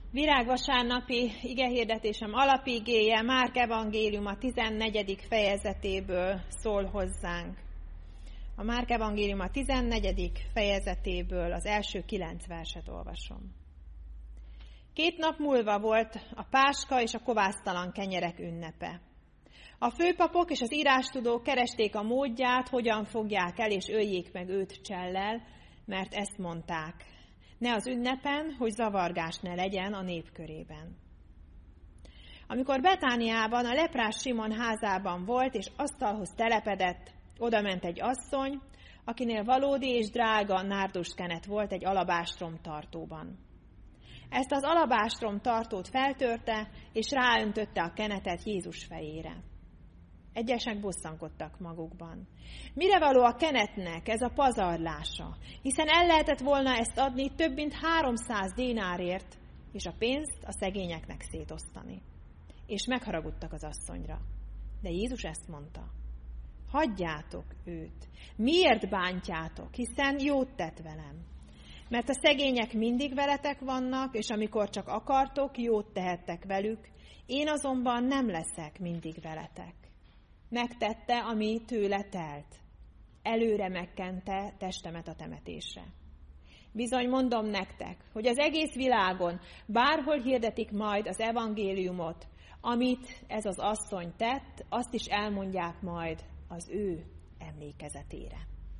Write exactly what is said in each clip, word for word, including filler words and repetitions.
Virágvasárnapi igehirdetésem alapigéje Márk evangéliuma tizennegyedik fejezetéből szól hozzánk. A Márk evangéliuma tizennegyedik fejezetéből az első kilenc verset olvasom. Két nap múlva volt a Páska és a kovásztalan kenyerek ünnepe. A főpapok és az írástudók keresték a módját, hogyan fogják el és öljék meg őt csellel, mert ezt mondták: ne az ünnepen, hogy zavargás ne legyen a nép körében. Amikor Betániában a leprás Simon házában volt, és asztalhoz telepedett, odament egy asszony, akinél valódi és drága nárduskenet volt egy alabástrom tartóban. Ezt az alabástrom tartót feltörte, és ráöntötte a kenetet Jézus fejére. Egyesek bosszankodtak magukban. Mire való a kenetnek ez a pazarlása? Hiszen el lehetett volna ezt adni több mint háromszáz dénárért, és a pénzt a szegényeknek szétosztani. És megharagudtak az asszonyra. De Jézus ezt mondta: hagyjátok őt. Miért bántjátok? Hiszen jót tett velem. Mert a szegények mindig veletek vannak, és amikor csak akartok, jót tehettek velük, én azonban nem leszek mindig veletek. Megtette, ami tőle telt. Előre megkente testemet a temetésre. Bizony mondom nektek, hogy az egész világon bárhol hirdetik majd az evangéliumot, amit ez az asszony tett, azt is elmondják majd az ő emlékezetére.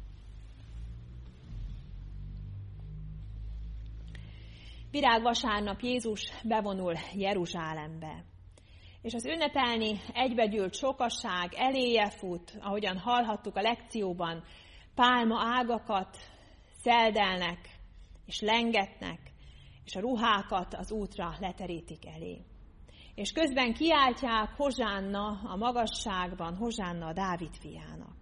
Virágvasárnap Jézus bevonul Jeruzsálembe. És az ünnepelni egybegyűlt sokasság eléje fut, ahogyan hallhattuk a lekcióban, pálma ágakat szeldelnek és lengetnek, és a ruhákat az útra leterítik elé. És közben kiáltják: hozsánna a magasságban, hozsánna a Dávid fiának.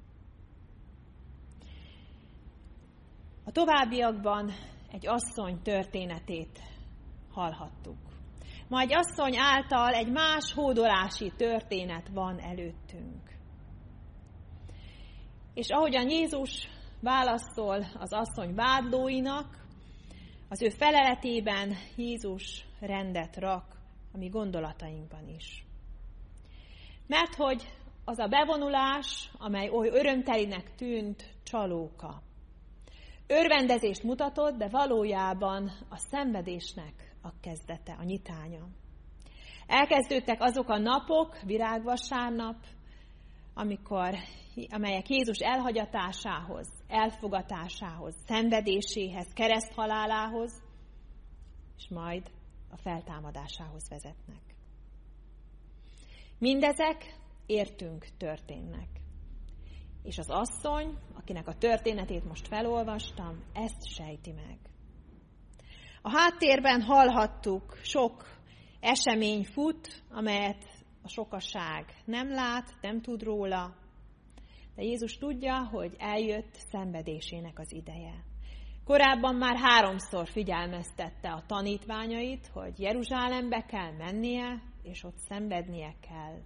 A továbbiakban egy asszony történetét hallhattuk. Ma egy asszony által egy más hódolási történet van előttünk. És ahogyan Jézus válaszol az asszony vádlóinak, az ő feleletében Jézus rendet rak a mi gondolatainkban is. Mert hogy az a bevonulás, amely oly örömtelinek tűnt, csalóka. Örvendezést mutatott, de valójában a szenvedésnek a kezdete, a nyitánya. Elkezdődtek azok a napok, virágvasárnap, amikor, amelyek Jézus elhagyatásához, elfogatásához, szenvedéséhez, kereszthalálához, és majd a feltámadásához vezetnek. Mindezek értünk történnek. És az asszony, akinek a történetét most felolvastam, ezt sejti meg. A háttérben hallhattuk, sok esemény fut, amelyet a sokaság nem lát, nem tud róla, de Jézus tudja, hogy eljött szenvedésének az ideje. Korábban már háromszor figyelmeztette a tanítványait, hogy Jeruzsálembe kell mennie, és ott szenvednie kell.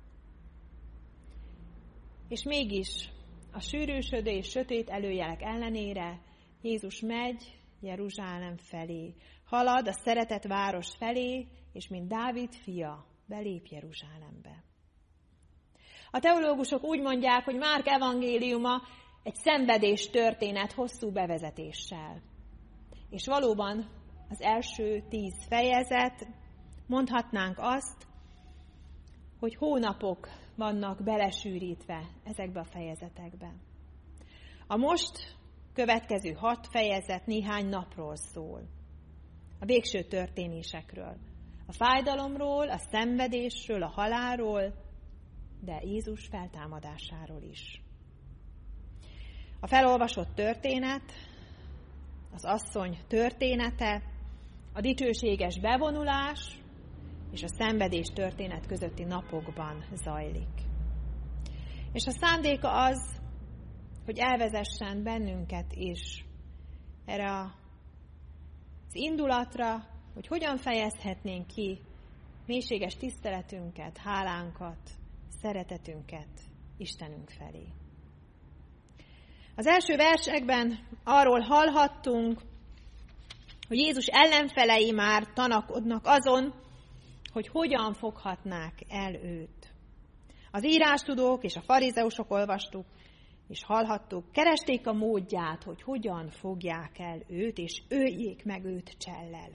És mégis a sűrűsödő és sötét előjelek ellenére Jézus megy Jeruzsálem felé, halad a szeretett város felé, és mint Dávid fia belép Jeruzsálembe. A teológusok úgy mondják, hogy Márk evangéliuma egy szenvedés történet hosszú bevezetéssel. És valóban az első tíz fejezet, mondhatnánk azt, hogy hónapok vannak belesűrítve ezekbe a fejezetekbe. A most következő hat fejezet néhány napról szól. A végső történésekről. A fájdalomról, a szenvedésről, a halálról, de Jézus feltámadásáról is. A felolvasott történet, az asszony története, a dicsőséges bevonulás és a szenvedés történet közötti napokban zajlik. És a szándéka az, hogy elvezessen bennünket is erre az indulatra, hogy hogyan fejezhetnénk ki mélységes tiszteletünket, hálánkat, szeretetünket Istenünk felé. Az első versekben arról hallhattunk, hogy Jézus ellenfelei már tanakodnak azon, hogy hogyan foghatnák el őt. Az írástudók és a farizeusok, olvastuk és hallhattuk, keresték a módját, hogy hogyan fogják el őt, és öljék meg őt csellel.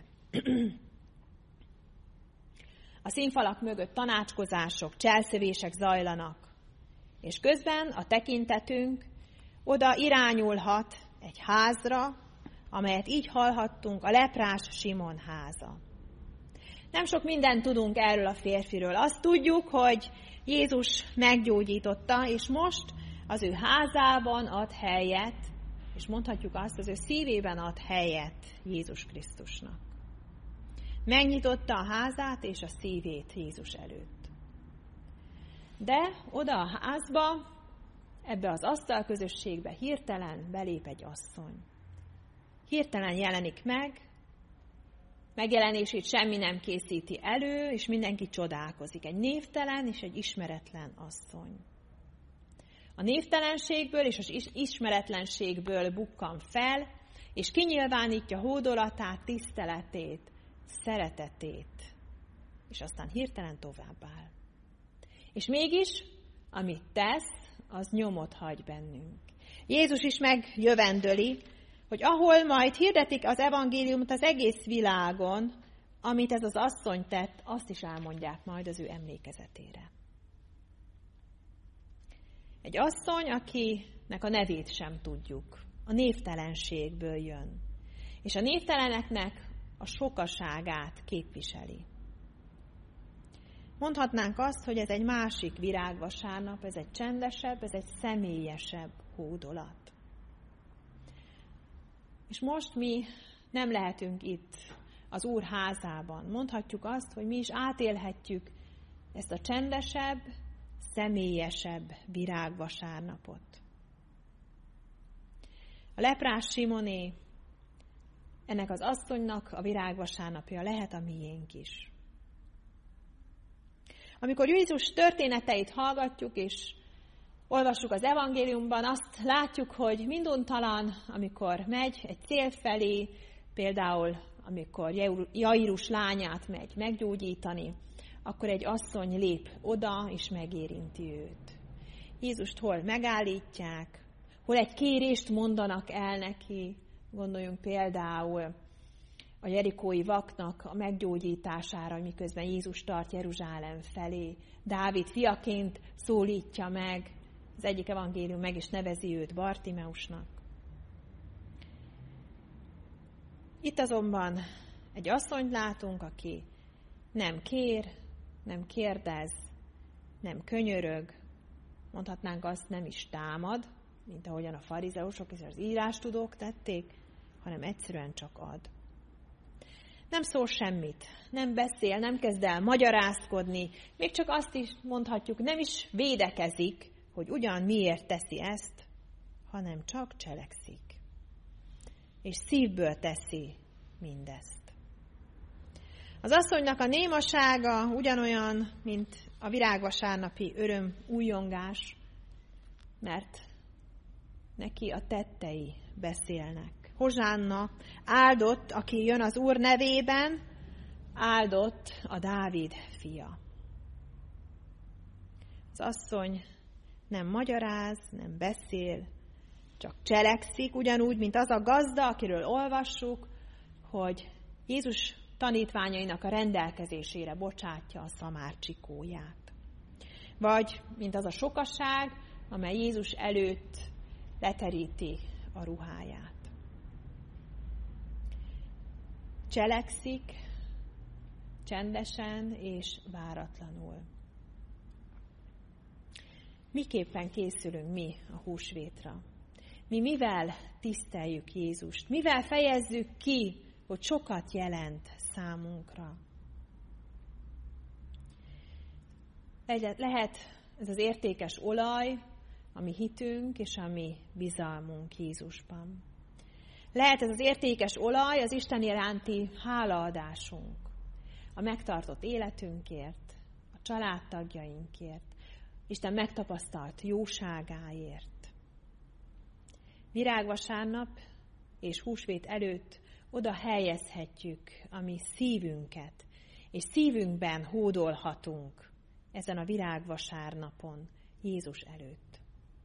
A színfalak mögött tanácskozások, cselszövések zajlanak, és közben a tekintetünk oda irányulhat egy házra, amelyet így hallhattunk, a leprás Simon háza. Nem sok mindent tudunk erről a férfiről. Azt tudjuk, hogy Jézus meggyógyította, és most az ő házában ad helyet, és mondhatjuk azt, az ő szívében ad helyet Jézus Krisztusnak. Megnyitotta a házát és a szívét Jézus előtt. De oda a házba, ebbe az asztalközösségbe hirtelen belép egy asszony. Hirtelen jelenik meg, megjelenését semmi nem készíti elő, és mindenki csodálkozik. Egy névtelen és egy ismeretlen asszony. A névtelenségből és az ismeretlenségből bukkan fel, és kinyilvánítja hódolatát, tiszteletét, szeretetét, és aztán hirtelen továbbáll. És mégis, amit tesz, az nyomot hagy bennünk. Jézus is megjövendöli, hogy ahol majd hirdetik az evangéliumot az egész világon, amit ez az asszony tett, azt is elmondják majd az ő emlékezetére. Egy asszony, akinek a nevét sem tudjuk, a névtelenségből jön, és a névteleneknek a sokaságát képviseli. Mondhatnánk azt, hogy ez egy másik virágvasárnap, ez egy csendesebb, ez egy személyesebb hódolat. És most mi nem lehetünk itt az Úr házában. Mondhatjuk azt, hogy mi is átélhetjük ezt a csendesebb, személyesebb virágvasárnapot. A leprás Simoné, ennek az asszonynak a virágvasárnapja lehet a miénk is. Amikor Jézus történeteit hallgatjuk, és olvassuk az evangéliumban, azt látjuk, hogy minduntalan, amikor megy egy cél felé, például amikor Jairus lányát megy meggyógyítani, akkor egy asszony lép oda, és megérinti őt. Jézust hol megállítják, hol egy kérést mondanak el neki, gondoljunk például a jerikói vaknak a meggyógyítására, miközben Jézus tart Jeruzsálem felé. Dávid fiaként szólítja meg, az egyik evangélium meg is nevezi őt Bartimeusnak. Itt azonban egy asszonyt látunk, aki nem kér, nem kérdez, nem könyörög, mondhatnánk azt, nem is támad, mint ahogyan a farizeusok és az írástudók tették, hanem egyszerűen csak ad. Nem szól semmit, nem beszél, nem kezd el magyarázkodni, még csak azt is mondhatjuk, nem is védekezik, hogy ugyan miért teszi ezt, hanem csak cselekszik. És szívből teszi mindezt. Az asszonynak a némasága ugyanolyan, mint a virágvasárnapi öröm újongás, mert neki a tettei beszélnek. Hozsánna, áldott, aki jön az Úr nevében, áldott a Dávid fia. Az asszony nem magyaráz, nem beszél, csak cselekszik, ugyanúgy, mint az a gazda, akiről olvassuk, hogy Jézus tanítványainak a rendelkezésére bocsátja a szamárcsikóját. Vagy, mint az a sokaság, amely Jézus előtt leteríti a ruháját. Cselekszik, csendesen és váratlanul. Miképpen készülünk mi a húsvétra? Mi mivel tiszteljük Jézust? Mivel fejezzük ki, hogy sokat jelent számunkra? Lehet ez az értékes olaj, a mi hitünk és a mi bizalmunk Jézusban. Lehet ez az értékes olaj az Isten iránti hálaadásunk, a megtartott életünkért, a családtagjainkért, Isten megtapasztalt jóságáért. Virágvasárnap és húsvét előtt oda helyezhetjük a mi szívünket, és szívünkben hódolhatunk ezen a virágvasárnapon Jézus előtt.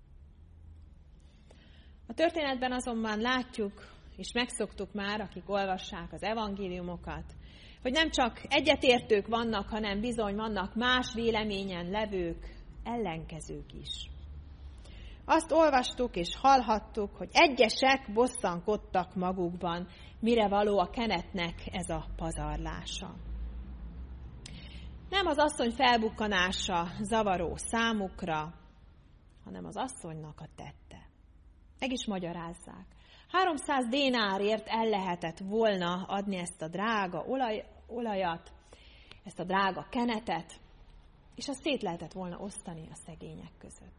A történetben azonban látjuk, és megszoktuk már, akik olvassák az evangéliumokat, hogy nem csak egyetértők vannak, hanem bizony vannak más véleményen levők, ellenkezők is. Azt olvastuk és hallhattuk, hogy egyesek bosszankodtak magukban, mire való a kenetnek ez a pazarlása. Nem az asszony felbukkanása zavaró számukra, hanem az asszonynak a tette. Meg is magyarázzák. háromszáz dénárért el lehetett volna adni ezt a drága olaj, olajat, ezt a drága kenetet, és azt szét lehetett volna osztani a szegények között.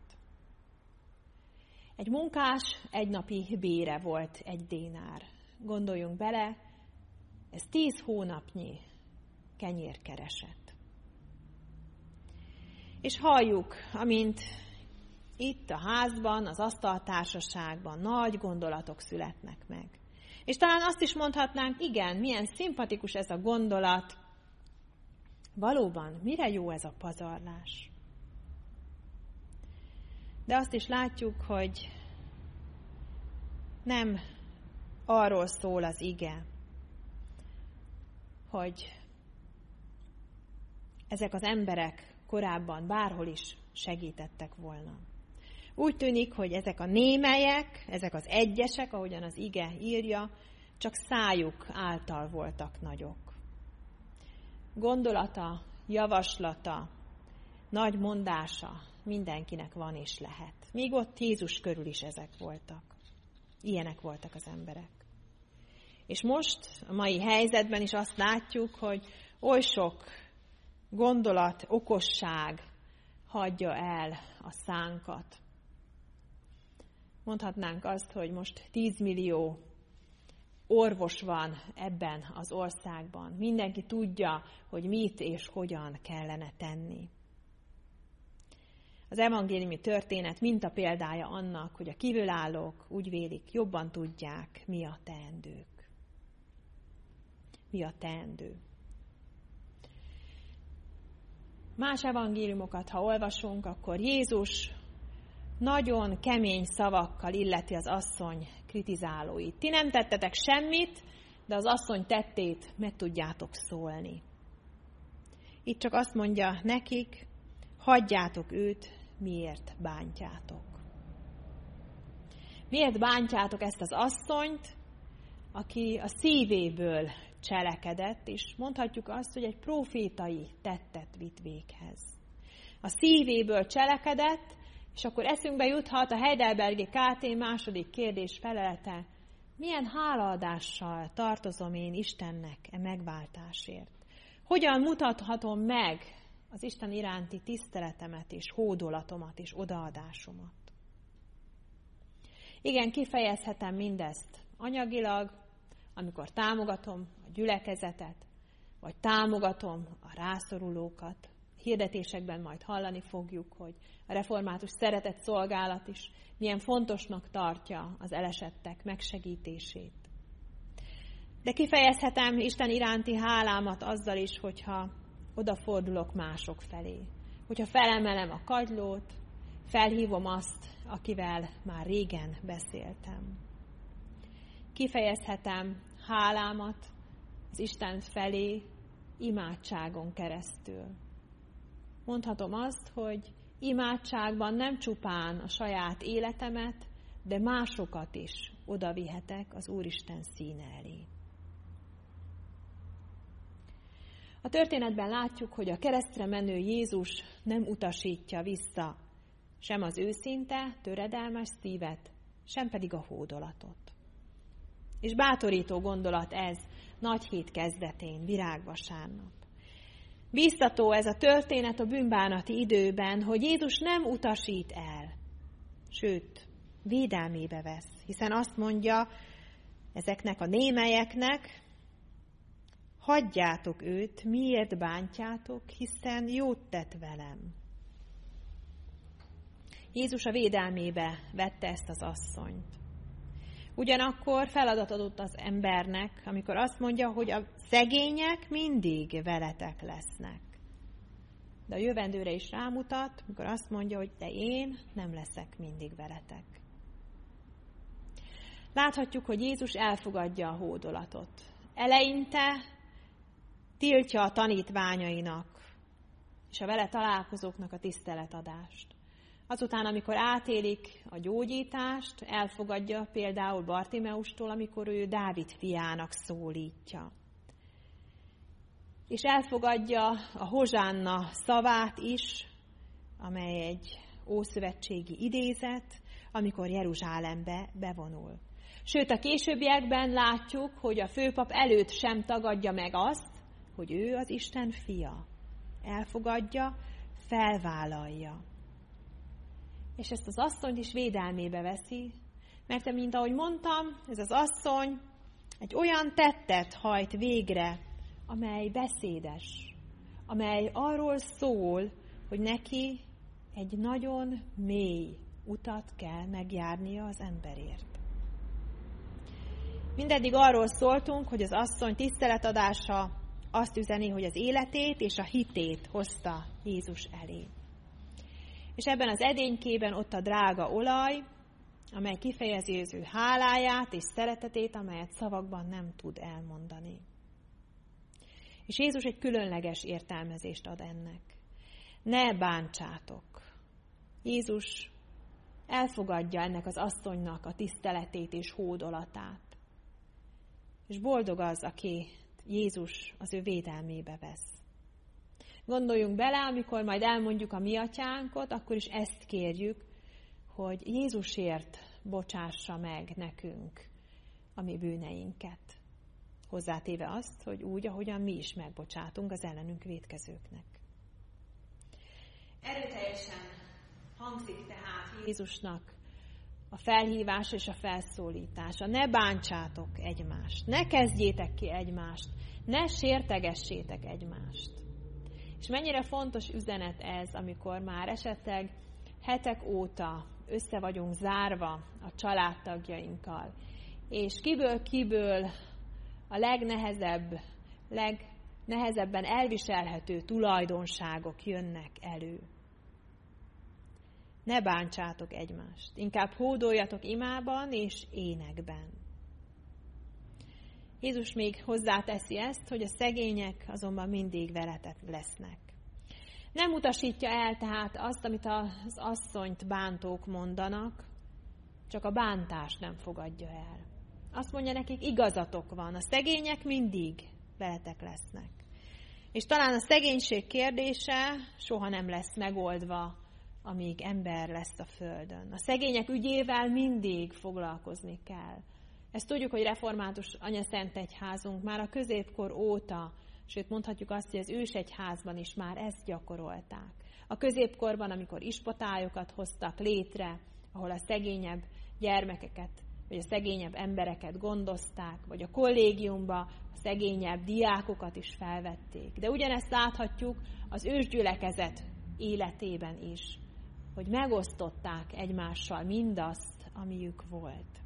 Egy munkás egynapi bére volt egy dénár. Gondoljunk bele, ez tíz hónapnyi kenyérkereset. És halljuk, amint itt a házban, az asztaltársaságban nagy gondolatok születnek meg. És talán azt is mondhatnánk, igen, milyen szimpatikus ez a gondolat. Valóban, mire jó ez a pazarlás? De azt is látjuk, hogy nem arról szól az ige, hogy ezek az emberek korábban bárhol is segítettek volna. Úgy tűnik, hogy ezek a némelyek, ezek az egyesek, ahogyan az ige írja, csak szájuk által voltak nagyok. Gondolata, javaslata, nagy mondása mindenkinek van és lehet. Míg ott Jézus körül is ezek voltak. Ilyenek voltak az emberek. És most a mai helyzetben is azt látjuk, hogy oly sok gondolat, okosság hagyja el a szánkat. Mondhatnánk azt, hogy most tízmillió orvos van ebben az országban. Mindenki tudja, hogy mit és hogyan kellene tenni. Az evangéliumi történet mintapéldája annak, hogy a kívülállók úgy vélik, jobban tudják, mi a teendők. Mi a teendő. Más evangéliumokat, ha olvasunk, akkor Jézus nagyon kemény szavakkal illeti az asszony kritizálóit. Ti nem tettetek semmit, de az asszony tettét meg tudjátok szólni. Itt csak azt mondja nekik, hagyjátok őt, miért bántjátok. Miért bántjátok ezt az asszonyt, aki a szívéből cselekedett, és mondhatjuk azt, hogy egy prófétai tettet vitt véghez. A szívéből cselekedett, és akkor eszünkbe juthat a Heidelbergi ká té második kérdés felelete, milyen hálaadással tartozom én Istennek e megváltásért? Hogyan mutathatom meg az Isten iránti tiszteletemet és hódolatomat és odaadásomat? Igen, kifejezhetem mindezt anyagilag, amikor támogatom a gyülekezetet, vagy támogatom a rászorulókat. Hirdetésekben majd hallani fogjuk, hogy a református szeretett szolgálat is milyen fontosnak tartja az elesettek megsegítését. De kifejezhetem Isten iránti hálámat azzal is, hogyha odafordulok mások felé. Hogyha felemelem a kagylót, felhívom azt, akivel már régen beszéltem. Kifejezhetem hálámat az Isten felé imádságon keresztül. Mondhatom azt, hogy imádságban nem csupán a saját életemet, de másokat is odavihetek az Úristen színe elé. A történetben látjuk, hogy a keresztre menő Jézus nem utasítja vissza sem az őszinte, töredelmes szívet, sem pedig a hódolatot. És bátorító gondolat ez nagy hét kezdetén, virágvasárnap. Bíztató ez a történet a bűnbánati időben, hogy Jézus nem utasít el, sőt, védelmébe vesz, hiszen azt mondja ezeknek a némelyeknek, hagyjátok őt, miért bántjátok, hiszen jót tett velem. Jézus a védelmébe vette ezt az asszonyt. Ugyanakkor feladat adott az embernek, amikor azt mondja, hogy a szegények mindig veletek lesznek. De a jövendőre is rámutat, amikor azt mondja, hogy de én nem leszek mindig veletek. Láthatjuk, hogy Jézus elfogadja a hódolatot. Eleinte tiltja a tanítványainak és a vele találkozóknak a tiszteletadást. Azután, amikor átélik a gyógyítást, elfogadja például Bartimeustól, amikor ő Dávid fiának szólítja. És elfogadja a hozsánna szavát is, amely egy ószövetségi idézet, amikor Jeruzsálembe bevonul. Sőt, a későbbiekben látjuk, hogy a főpap előtt sem tagadja meg azt, hogy ő az Isten fia. Elfogadja, felvállalja. És ezt az asszonyt is védelmébe veszi, mert mint ahogy mondtam, ez az asszony egy olyan tettet hajt végre, amely beszédes, amely arról szól, hogy neki egy nagyon mély utat kell megjárnia az emberért. Mindeddig arról szóltunk, hogy az asszony tiszteletadása azt üzeni, hogy az életét és a hitét hozta Jézus elé. És ebben az edénykében ott a drága olaj, amely kifejezi az ő háláját és szeretetét, amelyet szavakban nem tud elmondani. És Jézus egy különleges értelmezést ad ennek. Ne bántsátok! Jézus elfogadja ennek az asszonynak a tiszteletét és hódolatát. És boldog az, aki Jézus az ő védelmébe vesz. Gondoljunk bele, amikor majd elmondjuk a mi atyánkot, akkor is ezt kérjük, hogy Jézusért bocsássa meg nekünk a mi bűneinket. Hozzátéve azt, hogy úgy, ahogyan mi is megbocsátunk az ellenünk vétkezőknek. Erőteljesen hangzik tehát Jézusnak a felhívás és a felszólítása. Ne bántsátok egymást, ne kezdjétek ki egymást, ne sértegessétek egymást. És mennyire fontos üzenet ez, amikor már esetleg hetek óta össze vagyunk zárva a családtagjainkkal, és kiből-kiből a legnehezebb, legnehezebben elviselhető tulajdonságok jönnek elő. Ne bántsátok egymást, inkább hódoljatok imában és énekben. Jézus még hozzáteszi ezt, hogy a szegények azonban mindig veletek lesznek. Nem utasítja el tehát azt, amit az asszonyt bántók mondanak, csak a bántást nem fogadja el. Azt mondja nekik, igazatok van, a szegények mindig veletek lesznek. És talán a szegénység kérdése soha nem lesz megoldva, amíg ember lesz a földön. A szegények ügyével mindig foglalkozni kell. Ezt tudjuk, hogy református anyaszentegyházunk már a középkor óta, sőt mondhatjuk azt, hogy az ősegyházban is már ezt gyakorolták. A középkorban, amikor ispotályokat hoztak létre, ahol a szegényebb gyermekeket, vagy a szegényebb embereket gondozták, vagy a kollégiumba a szegényebb diákokat is felvették. De ugyanezt láthatjuk az ősgyülekezet életében is, hogy megosztották egymással mindazt, amiük volt.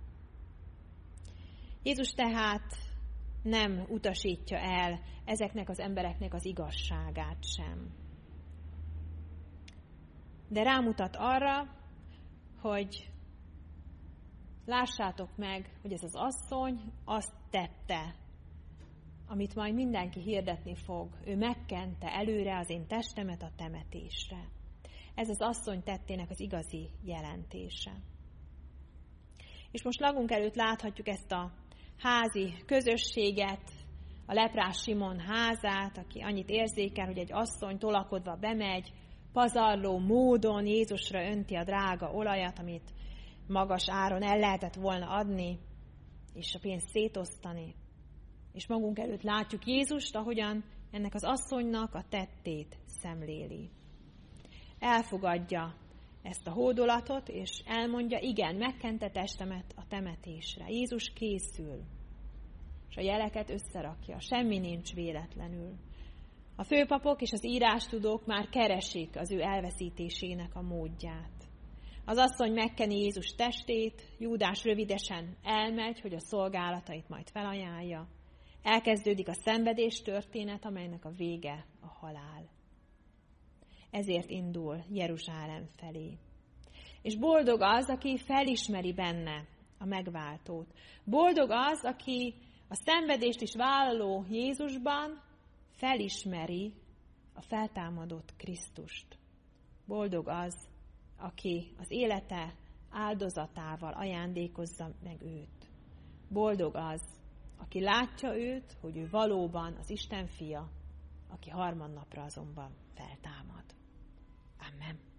Jézus tehát nem utasítja el ezeknek az embereknek az igazságát sem. De rámutat arra, hogy lássátok meg, hogy ez az asszony azt tette, amit majd mindenki hirdetni fog. Ő megkente előre az én testemet a temetésre. Ez az asszony tettének az igazi jelentése. És most magunk előtt láthatjuk ezt a házi közösséget, a leprás Simon házát, aki annyit érzékel, hogy egy asszony tolakodva bemegy, pazarló módon Jézusra önti a drága olajat, amit magas áron el lehetett volna adni, és a pénzt szétosztani. És magunk előtt látjuk Jézust, ahogyan ennek az asszonynak a tettét szemléli. Elfogadja ezt a hódolatot, és elmondja, igen, megkente testemet a temetésre. Jézus készül, és a jeleket összerakja. Semmi nincs véletlenül. A főpapok és az írástudók már keresik az ő elveszítésének a módját. Az asszony megkeni Jézus testét, Júdás rövidesen elmegy, hogy a szolgálatait majd felajánlja. Elkezdődik a szenvedés történet, amelynek a vége a halál. Ezért indul Jeruzsálem felé. És boldog az, aki felismeri benne a megváltót. Boldog az, aki a szenvedést is vállaló Jézusban felismeri a feltámadott Krisztust. Boldog az, aki az élete áldozatával ajándékozza meg őt. Boldog az, aki látja őt, hogy ő valóban az Isten fia, aki harmadnapra azonban feltámad. Amen.